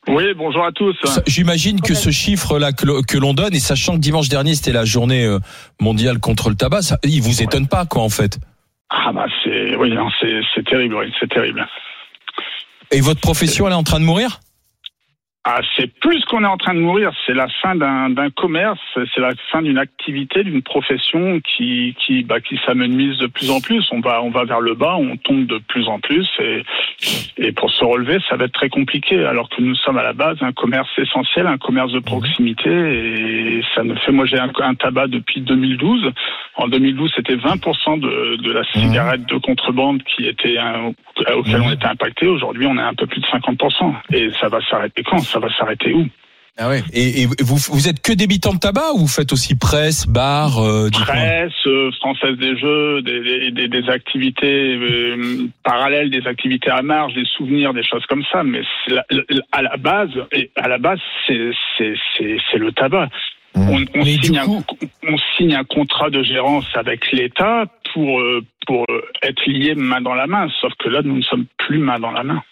Oui, bonjour à tous. J'imagine que ce chiffre-là que l'on donne, et sachant que dimanche dernier c'était la journée mondiale contre le tabac, il vous étonne pas, quoi, en fait? Ah bah c'est terrible, oui, c'est terrible. Et votre profession, elle est en train de mourir? Ah, c'est plus qu'on est en train de mourir, c'est la fin d'un commerce, c'est la fin d'une activité, d'une profession qui s'amenuise de plus en plus. On va vers le bas, on tombe de plus en plus et pour se relever, ça va être très compliqué. Alors que nous sommes à la base un commerce essentiel, un commerce de proximité et ça ne fait. Moi, j'ai un tabac depuis 2012. En 2012, c'était 20% de la cigarette de contrebande qui était auquel on était impacté. Aujourd'hui, on est un peu plus de 50%. Et ça va s'arrêter quand? Ça va s'arrêter où? Ah ouais. Et vous êtes que débitant de tabac ou vous faites aussi presse, bar, presse, Française des Jeux, des activités parallèles, des activités à marge, des souvenirs, des choses comme ça. Mais à la base, c'est le tabac. On signe un contrat de gérance avec l'État pour être lié main dans la main. Sauf que là, nous ne sommes plus main dans la main.